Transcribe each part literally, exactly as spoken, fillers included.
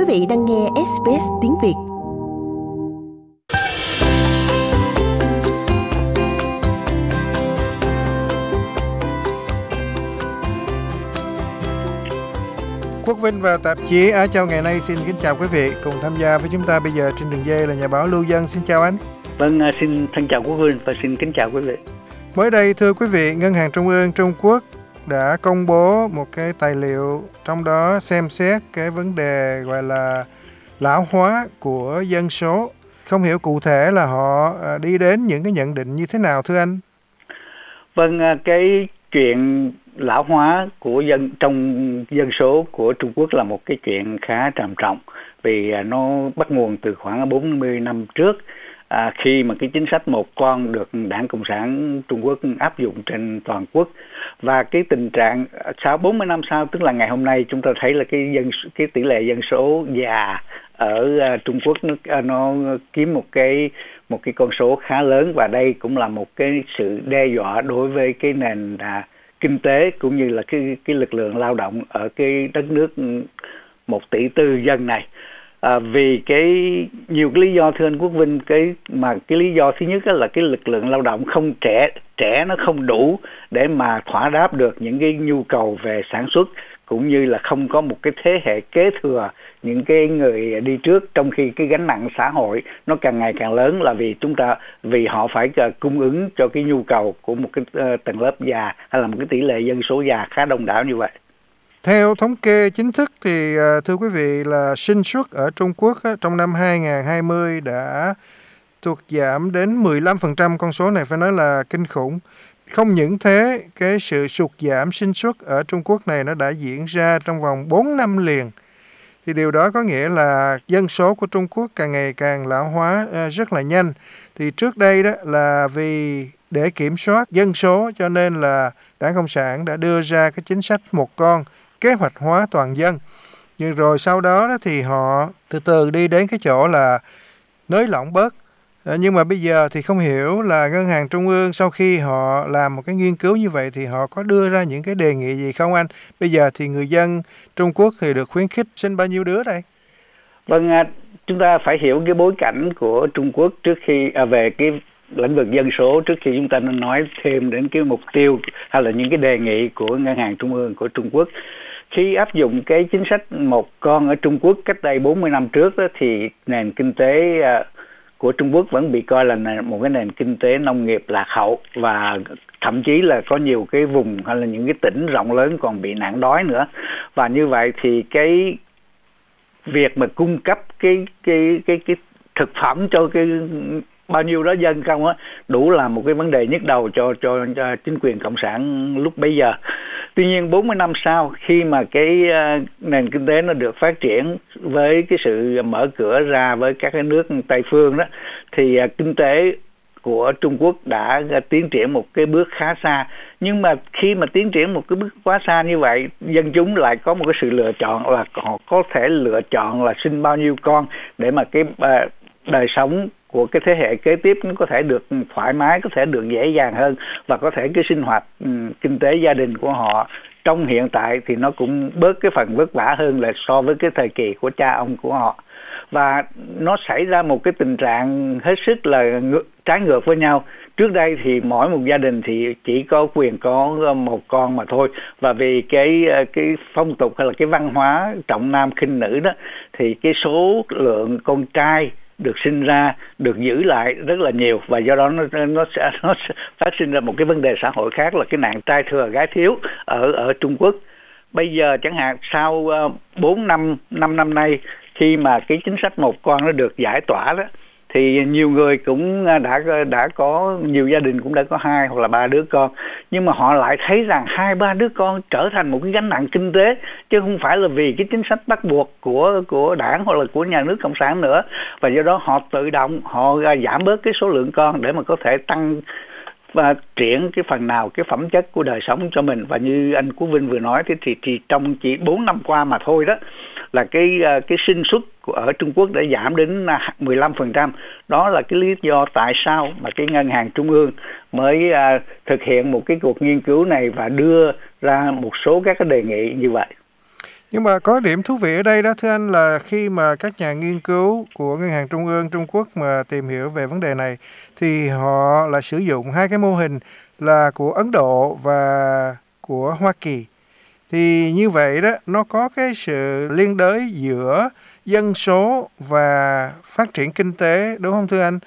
vị đang nghe ét bê ét tiếng Việt. Quốc Vinh và tạp chí Á Châu ngày nay xin kính chào quý vị. Cùng tham gia với chúng ta bây giờ trên đường dây là nhà báo Lưu Dân. Xin chào anh. Vâng, xin thân chào Quốc Vinh và xin kính chào quý vị. Mới đây thưa quý vị, Ngân hàng Trung ương Trung Quốc đã công bố một cái tài liệu, trong đó xem xét cái vấn đề gọi là lão hóa của dân số. Không hiểu cụ thể là họ đi đến những cái nhận định như thế nào thưa anh? Vâng, cái chuyện lão hóa của dân trong dân số của Trung Quốc là một cái chuyện khá trầm trọng, vì nó bắt nguồn từ khoảng bốn mươi năm trước, à, khi mà cái chính sách một con được Đảng Cộng sản Trung Quốc áp dụng trên toàn quốc. Và cái tình trạng sau bốn mươi năm sau, tức là ngày hôm nay, chúng ta thấy là cái dân cái tỷ lệ dân số già ở Trung Quốc nó, nó kiếm một cái một cái con số khá lớn, và đây cũng là một cái sự đe dọa đối với cái nền à, kinh tế cũng như là cái cái lực lượng lao động ở cái đất nước một tỷ tư dân này. À, vì cái nhiều cái lý do thưa anh Quốc Vinh, cái mà cái lý do thứ nhất là cái lực lượng lao động không trẻ trẻ nó không đủ để mà thỏa đáp được những cái nhu cầu về sản xuất, cũng như là không có một cái thế hệ kế thừa những cái người đi trước, trong khi cái gánh nặng xã hội nó càng ngày càng lớn, là vì chúng ta vì họ phải cung ứng cho cái nhu cầu của một cái uh, tầng lớp già, hay là một cái tỷ lệ dân số già khá đông đảo như vậy. Theo thống kê chính thức thì thưa quý vị là sinh suất ở Trung Quốc trong năm hai không hai không đã sụt giảm đến mười lăm phần trăm, con số này phải nói là kinh khủng. Không những thế, cái sự sụt giảm sinh suất ở Trung Quốc này nó đã diễn ra trong vòng bốn năm liền. Thì điều đó có nghĩa là dân số của Trung Quốc càng ngày càng lão hóa rất là nhanh. Thì trước đây đó là vì để kiểm soát dân số cho nên là Đảng Cộng sản đã đưa ra cái chính sách một con, kế hoạch hóa toàn dân. Nhưng rồi sau đó, đó thì họ từ từ đi đến cái chỗ là nới lỏng bớt. À, nhưng mà bây giờ thì không hiểu là Ngân hàng Trung ương sau khi họ làm một cái nghiên cứu như vậy thì họ có đưa ra những cái đề nghị gì không anh? Bây giờ thì người dân Trung Quốc thì được khuyến khích sinh bao nhiêu đứa đây? Vâng, chúng ta phải hiểu cái bối cảnh của Trung Quốc trước khi à, về cái lĩnh vực dân số, trước khi chúng ta nên nói thêm đến cái mục tiêu hay là những cái đề nghị của Ngân hàng Trung ương của Trung Quốc. Khi áp dụng cái chính sách một con ở Trung Quốc cách đây bốn mươi năm trước đó, thì nền kinh tế của Trung Quốc vẫn bị coi là một cái nền kinh tế nông nghiệp lạc hậu, và thậm chí là có nhiều cái vùng hay là những cái tỉnh rộng lớn còn bị nạn đói nữa. Và như vậy thì cái việc mà cung cấp cái cái cái cái thực phẩm cho cái bao nhiêu đó dân không á, đủ là một cái vấn đề nhức đầu cho, cho cho chính quyền cộng sản lúc bấy giờ. Tuy nhiên bốn mươi năm sau, khi mà cái uh, nền kinh tế nó được phát triển với cái sự mở cửa ra với các cái nước Tây phương đó, thì uh, kinh tế của Trung Quốc đã uh, tiến triển một cái bước khá xa. Nhưng mà khi mà tiến triển một cái bước quá xa như vậy, dân chúng lại có một cái sự lựa chọn là họ có thể lựa chọn là sinh bao nhiêu con để mà cái uh, đời sống của cái thế hệ kế tiếp nó có thể được thoải mái, có thể được dễ dàng hơn, và có thể cái sinh hoạt um, kinh tế gia đình của họ trong hiện tại thì nó cũng bớt cái phần vất vả hơn là so với cái thời kỳ của cha ông của họ. Và nó xảy ra một cái tình trạng hết sức là ngược, trái ngược với nhau. Trước đây thì mỗi một gia đình thì chỉ có quyền có một con mà thôi, và vì cái cái phong tục hay là cái văn hóa trọng nam khinh nữ đó, thì cái số lượng con trai được sinh ra được giữ lại rất là nhiều, và do đó nó nó sẽ nó sẽ phát sinh ra một cái vấn đề xã hội khác là cái nạn trai thừa gái thiếu ở ở Trung Quốc. Bây giờ chẳng hạn sau bốn năm năm năm nay, khi mà cái chính sách một con nó được giải tỏa đó, thì nhiều người cũng đã đã có nhiều gia đình cũng đã có hai hoặc là ba đứa con, nhưng mà họ lại thấy rằng hai ba đứa con trở thành một cái gánh nặng kinh tế, chứ không phải là vì cái chính sách bắt buộc của của đảng hoặc là của nhà nước cộng sản nữa. Và do đó họ tự động họ giảm bớt cái số lượng con để mà có thể tăng và triển cái phần nào cái phẩm chất của đời sống cho mình. Và như anh Quốc Vinh vừa nói thì chỉ trong chỉ bốn năm qua mà thôi đó, là cái cái sinh suất ở Trung Quốc đã giảm đến mười lăm phần trăm. Đó là cái lý do tại sao mà cái Ngân hàng Trung ương mới uh, thực hiện một cái cuộc nghiên cứu này và đưa ra một số các cái đề nghị như vậy. Nhưng mà có điểm thú vị ở đây đó thưa anh là khi mà các nhà nghiên cứu của Ngân hàng Trung ương Trung Quốc mà tìm hiểu về vấn đề này thì họ là sử dụng hai cái mô hình là của Ấn Độ và của Hoa Kỳ. Thì như vậy đó, nó có cái sự liên đới giữa dân số và phát triển kinh tế, đúng không thưa anh?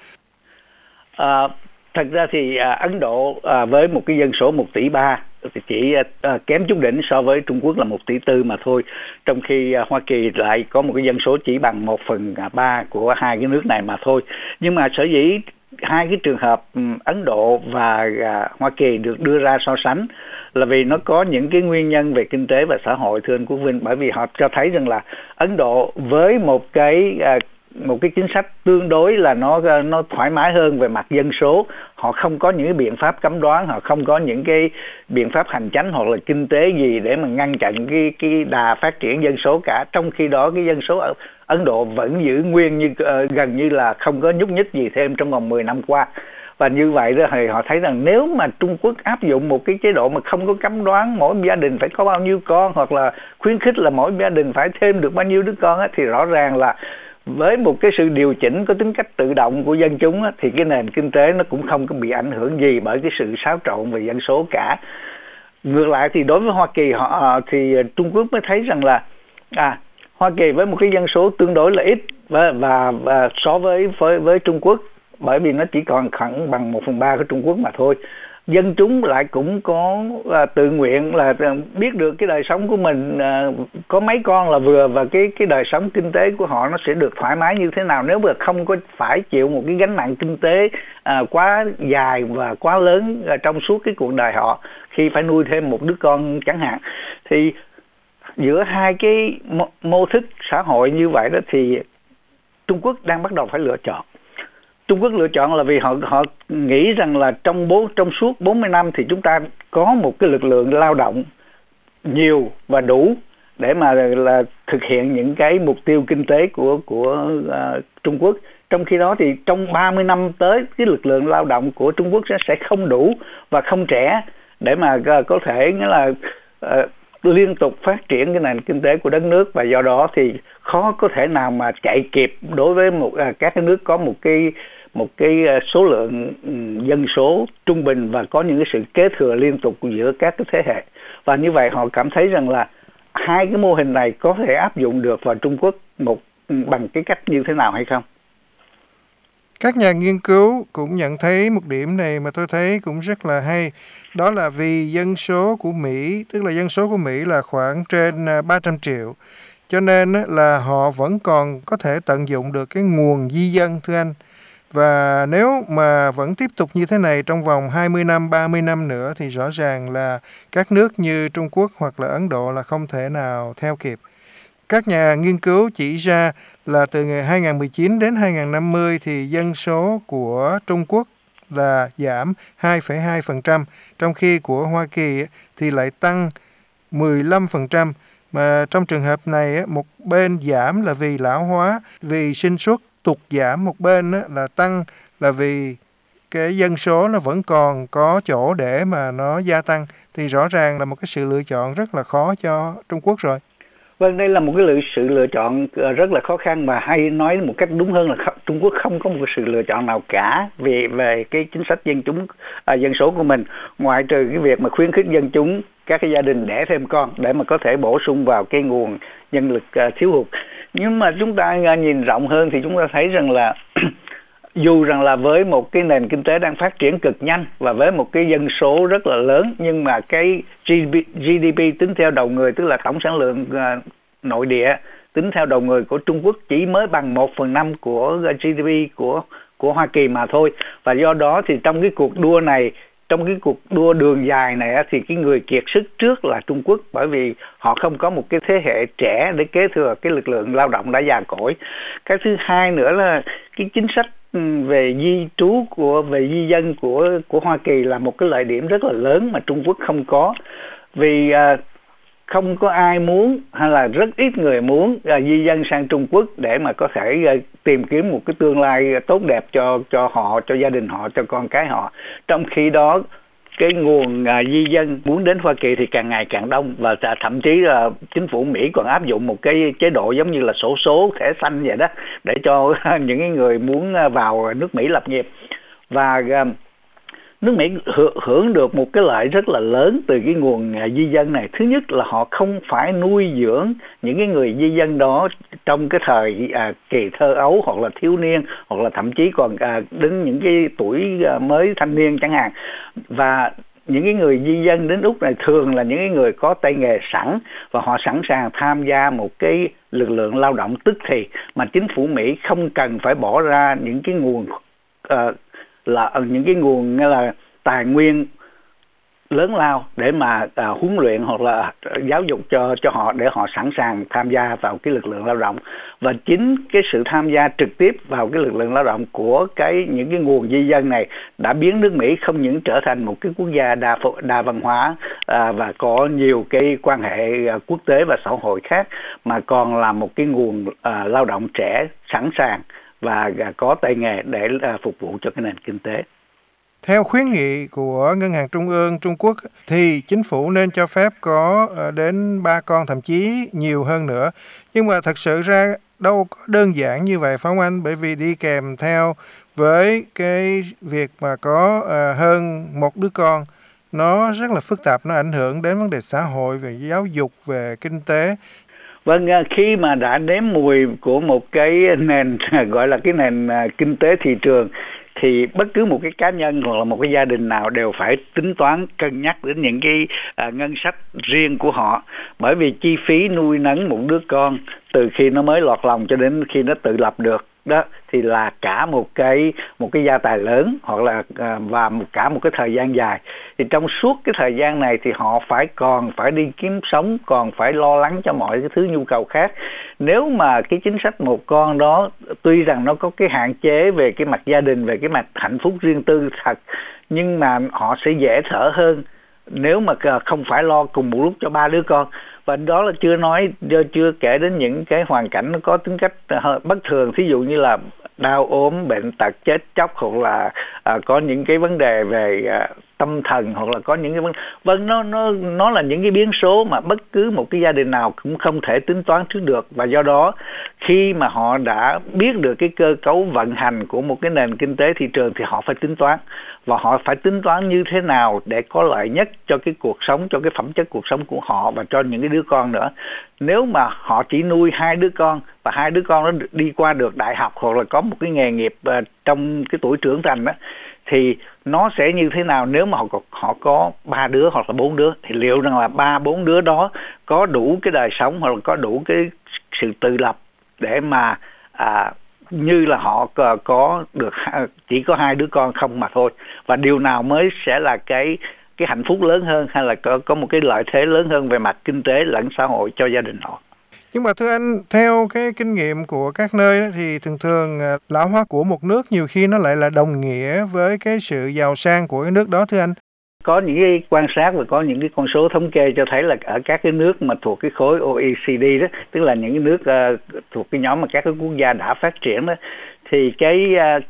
À, thật ra thì à, Ấn Độ à, với một cái dân số một tỷ ba thì chỉ à, kém chút đỉnh so với Trung Quốc là một tỷ tư mà thôi. Trong khi à, Hoa Kỳ lại có một cái dân số chỉ bằng một phần ba của hai cái nước này mà thôi. Nhưng mà sở dĩ hai cái trường hợp um, Ấn Độ và à, Hoa Kỳ được đưa ra so sánh là vì nó có những cái nguyên nhân về kinh tế và xã hội, thưa anh Quốc Vinh, bởi vì họ cho thấy rằng là Ấn Độ với một cái à, một cái chính sách tương đối là nó nó thoải mái hơn về mặt dân số, họ không có những cái biện pháp cấm đoán, họ không có những cái biện pháp hành chánh hoặc là kinh tế gì để mà ngăn chặn cái cái đà phát triển dân số cả. Trong khi đó cái dân số ở Ấn Độ vẫn giữ nguyên như uh, gần như là không có nhúc nhích gì thêm trong vòng mười năm qua. Và như vậy đó thì họ thấy rằng nếu mà Trung Quốc áp dụng một cái chế độ mà không có cấm đoán mỗi gia đình phải có bao nhiêu con, hoặc là khuyến khích là mỗi gia đình phải thêm được bao nhiêu đứa con á, thì rõ ràng là với một cái sự điều chỉnh có tính cách tự động của dân chúng á, thì cái nền kinh tế nó cũng không có bị ảnh hưởng gì bởi cái sự xáo trộn về dân số cả. Ngược lại thì đối với Hoa Kỳ họ thì Trung Quốc mới thấy rằng là à Hoa Kỳ với một cái dân số tương đối là ít và, và, và so với, với với Trung Quốc, bởi vì nó chỉ còn khoảng bằng một phần ba của Trung Quốc mà thôi, dân chúng lại cũng có à, tự nguyện là biết được cái đời sống của mình à, có mấy con là vừa, và cái cái đời sống kinh tế của họ nó sẽ được thoải mái như thế nào nếu mà không có phải chịu một cái gánh nặng kinh tế à, quá dài và quá lớn à, trong suốt cái cuộc đời họ khi phải nuôi thêm một đứa con chẳng hạn. Thì giữa hai cái mô thức xã hội như vậy đó thì Trung Quốc đang bắt đầu phải lựa chọn. Trung Quốc lựa chọn là vì họ họ nghĩ rằng là trong bốn trong suốt bốn mươi năm thì chúng ta có một cái lực lượng lao động nhiều và đủ để mà là thực hiện những cái mục tiêu kinh tế của của uh, Trung Quốc. Trong khi đó thì trong ba mươi năm tới cái lực lượng lao động của Trung Quốc sẽ sẽ không đủ và không trẻ để mà uh, có thể nghĩa là uh, liên tục phát triển cái nền kinh tế của đất nước, và do đó thì khó có thể nào mà chạy kịp đối với một uh, các cái nước có một cái một cái số lượng dân số trung bình và có những cái sự kế thừa liên tục giữa các cái thế hệ. Và như vậy họ cảm thấy rằng là hai cái mô hình này có thể áp dụng được vào Trung Quốc một bằng cái cách như thế nào hay không? Các nhà nghiên cứu cũng nhận thấy một điểm này mà tôi thấy cũng rất là hay. Đó là vì dân số của Mỹ, tức là dân số của Mỹ là khoảng trên ba trăm triệu. Cho nên là họ vẫn còn có thể tận dụng được cái nguồn di dân, thưa anh. Và nếu mà vẫn tiếp tục như thế này trong vòng hai mươi năm, ba mươi năm nữa thì rõ ràng là các nước như Trung Quốc hoặc là Ấn Độ là không thể nào theo kịp. Các nhà nghiên cứu chỉ ra là từ ngày hai không một chín đến hai không năm mươi thì dân số của Trung Quốc là giảm hai phẩy hai phần trăm, trong khi của Hoa Kỳ thì lại tăng mười lăm phần trăm. Mà trong trường hợp này, một bên giảm là vì lão hóa, vì sinh suất tụt giảm, một bên là tăng là vì cái dân số nó vẫn còn có chỗ để mà nó gia tăng. Thì rõ ràng là một cái sự lựa chọn rất là khó cho Trung Quốc rồi. Vâng, đây là một cái lựa, sự lựa chọn rất là khó khăn, mà hay nói một cách đúng hơn là Trung Quốc không có một sự lựa chọn nào cả về về cái chính sách dân chúng à, dân số của mình, ngoại trừ cái việc mà khuyến khích dân chúng, các cái gia đình đẻ thêm con để mà có thể bổ sung vào cái nguồn nhân lực à, thiếu hụt. Nhưng mà chúng ta à, nhìn rộng hơn thì chúng ta thấy rằng là dù rằng là với một cái nền kinh tế đang phát triển cực nhanh và với một cái dân số rất là lớn, nhưng mà cái giê đê pê tính theo đầu người, tức là tổng sản lượng uh, nội địa tính theo đầu người của Trung Quốc chỉ mới bằng một phần năm của giê đê pê của của Hoa Kỳ mà thôi. Và do đó thì trong cái cuộc đua này, trong cái cuộc đua đường dài này thì cái người kiệt sức trước là Trung Quốc, bởi vì họ không có một cái thế hệ trẻ để kế thừa cái lực lượng lao động đã già cỗi. Cái thứ hai nữa là cái chính sách về di trú của về di dân của của Hoa Kỳ là một cái lợi điểm rất là lớn mà Trung Quốc không có, vì à, không có ai muốn hay là rất ít người muốn à, di dân sang Trung Quốc để mà có thể à, tìm kiếm một cái tương lai tốt đẹp cho cho họ, cho gia đình họ, cho con cái họ. Trong khi đó cái nguồn à, di dân muốn đến Hoa Kỳ thì càng ngày càng đông, và thậm chí là chính phủ Mỹ còn áp dụng một cái chế độ giống như là xổ số thẻ xanh vậy đó, để cho những cái người muốn vào nước Mỹ lập nghiệp. Và à, nước Mỹ hưởng được một cái lợi rất là lớn từ cái nguồn di dân này. Thứ nhất là họ không phải nuôi dưỡng những cái người di dân đó trong cái thời à, kỳ thơ ấu hoặc là thiếu niên, hoặc là thậm chí còn à, đến những cái tuổi à, mới thanh niên chẳng hạn. Và những cái người di dân đến Úc này thường là những cái người có tay nghề sẵn, và họ sẵn sàng tham gia một cái lực lượng lao động tức thì, mà chính phủ Mỹ không cần phải bỏ ra những cái nguồn uh, là những cái nguồn như là tài nguyên lớn lao để mà à, huấn luyện hoặc là giáo dục cho cho họ, để họ sẵn sàng tham gia vào cái lực lượng lao động. Và chính cái sự tham gia trực tiếp vào cái lực lượng lao động của cái những cái nguồn di dân này đã biến nước Mỹ không những trở thành một cái quốc gia đa đa văn hóa à, và có nhiều cái quan hệ à, quốc tế và xã hội khác, mà còn là một cái nguồn à, lao động trẻ sẵn sàng và à, có tay nghề để à, phục vụ cho cái nền kinh tế. Theo khuyến nghị của Ngân hàng Trung ương Trung Quốc thì chính phủ nên cho phép có đến ba con, thậm chí nhiều hơn nữa. Nhưng mà thật sự ra đâu có đơn giản như vậy phải không anh? Bởi vì đi kèm theo với cái việc mà có hơn một đứa con, nó rất là phức tạp, nó ảnh hưởng đến vấn đề xã hội, về giáo dục, về kinh tế. Vâng, khi mà đã nếm mùi của một cái nền gọi là cái nền kinh tế thị trường, thì bất cứ một cái cá nhân hoặc là một cái gia đình nào đều phải tính toán, cân nhắc đến những cái à, ngân sách riêng của họ. Bởi vì chi phí nuôi nấng một đứa con từ khi nó mới lọt lòng cho đến khi nó tự lập được đó, thì là cả một cái một cái gia tài lớn, hoặc là à, và một cả một cái thời gian dài. Thì trong suốt cái thời gian này thì họ phải còn phải đi kiếm sống, còn phải lo lắng cho mọi cái thứ nhu cầu khác. Nếu mà cái chính sách một con đó tuy rằng nó có cái hạn chế về cái mặt gia đình, về cái mặt hạnh phúc riêng tư thật, nhưng mà họ sẽ dễ thở hơn nếu mà không phải lo cùng một lúc cho ba đứa con. Và đó là chưa nói, chưa kể đến những cái hoàn cảnh nó có tính cách bất thường, thí dụ như là đau ốm, bệnh tật, chết chóc, hoặc là à, có những cái vấn đề về à, tâm thần, hoặc là có những cái vấn vâng nó nó nó là những cái biến số mà bất cứ một cái gia đình nào cũng không thể tính toán trước được. Và do đó khi mà họ đã biết được cái cơ cấu vận hành của một cái nền kinh tế thị trường thì họ phải tính toán, và họ phải tính toán như thế nào để có lợi nhất cho cái cuộc sống, cho cái phẩm chất cuộc sống của họ và cho những cái đứa con nữa. Nếu mà họ chỉ nuôi hai đứa con và hai đứa con nó đi qua được đại học hoặc là có một cái nghề nghiệp uh, trong cái tuổi trưởng thành đó, thì nó sẽ như thế nào nếu mà họ có, họ có ba đứa hoặc là bốn đứa, thì liệu rằng là ba bốn đứa đó có đủ cái đời sống hoặc là có đủ cái sự tự lập để mà à, như là họ có được chỉ có hai đứa con không mà thôi. Và điều nào mới sẽ là cái cái hạnh phúc lớn hơn, hay là có có một cái lợi thế lớn hơn về mặt kinh tế lẫn xã hội cho gia đình họ. Nhưng mà thưa anh, theo cái kinh nghiệm của các nơi đó, thì thường thường lão hóa của một nước nhiều khi nó lại là đồng nghĩa với cái sự giàu sang của cái nước đó thưa anh. Có những cái quan sát và có những cái con số thống kê cho thấy là ở các cái nước mà thuộc cái khối o e xê đê đó, tức là những cái nước uh, thuộc cái nhóm mà các cái quốc gia đã phát triển đó, thì cái uh,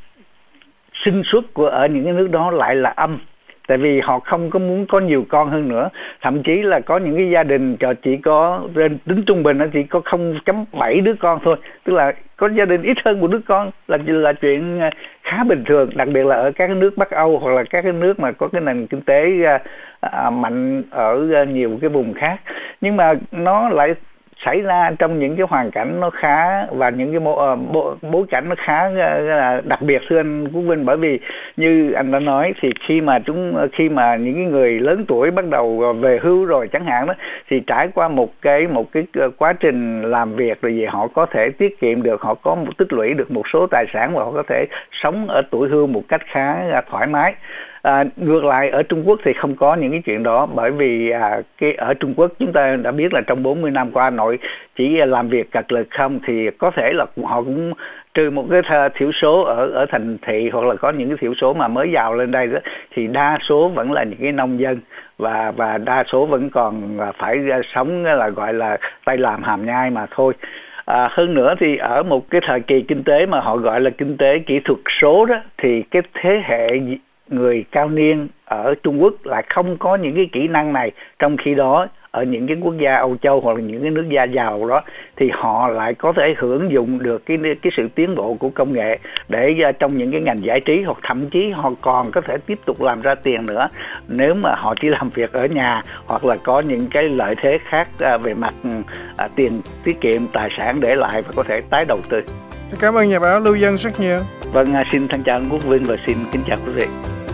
sinh suất của ở những cái nước đó lại là âm. Tại vì họ không có muốn có nhiều con hơn nữa. Thậm chí là có những cái gia đình chỉ có trên tính trung bình nó chỉ có không phẩy bảy đứa con thôi. Tức là có gia đình ít hơn một đứa con là là chuyện khá bình thường, đặc biệt là ở các cái nước Bắc Âu hoặc là các cái nước mà có cái nền kinh tế à, mạnh ở nhiều cái vùng khác. Nhưng mà nó lại xảy ra trong những cái hoàn cảnh nó khá và những cái bối, bối, bối cảnh nó khá uh, đặc biệt thưa anh Quốc Vinh. Bởi vì như anh đã nói thì khi mà chúng khi mà những cái người lớn tuổi bắt đầu về hưu rồi chẳng hạn đó, thì trải qua một cái một cái quá trình làm việc rồi gì họ có thể tiết kiệm được, họ có một tích lũy được một số tài sản và họ có thể sống ở tuổi hưu một cách khá uh, thoải mái. À, ngược lại ở Trung Quốc thì không có những cái chuyện đó, bởi vì à, cái ở Trung Quốc chúng ta đã biết là trong bốn mươi năm qua nội chỉ làm việc cật lực không, thì có thể là họ cũng trừ một cái thiểu số ở ở thành thị hoặc là có những cái thiểu số mà mới giàu lên đây đó, thì đa số vẫn là những cái nông dân và và đa số vẫn còn phải sống là gọi là tay làm hàm nhai mà thôi. À, hơn nữa thì ở một cái thời kỳ kinh tế mà họ gọi là kinh tế kỹ thuật số đó, thì cái thế hệ người cao niên ở Trung Quốc lại không có những cái kỹ năng này, trong khi đó ở những cái quốc gia Âu Châu hoặc là những cái nước gia giàu đó thì họ lại có thể hưởng dụng được cái cái sự tiến bộ của công nghệ để uh, trong những cái ngành giải trí, hoặc thậm chí họ còn có thể tiếp tục làm ra tiền nữa nếu mà họ chỉ làm việc ở nhà, hoặc là có những cái lợi thế khác uh, về mặt uh, tiền tiết kiệm, tài sản để lại và có thể tái đầu tư. Cảm ơn nhà báo Lưu Dân rất nhiều. Vâng, uh, xin thân chào anh Quốc Vinh và xin kính chào quý vị.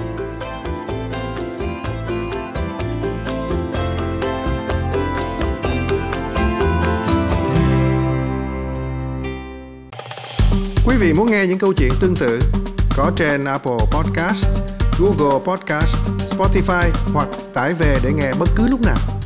Quý vị muốn nghe những câu chuyện tương tự có trên Apple Podcast, Google Podcast, Spotify hoặc tải về để nghe bất cứ lúc nào.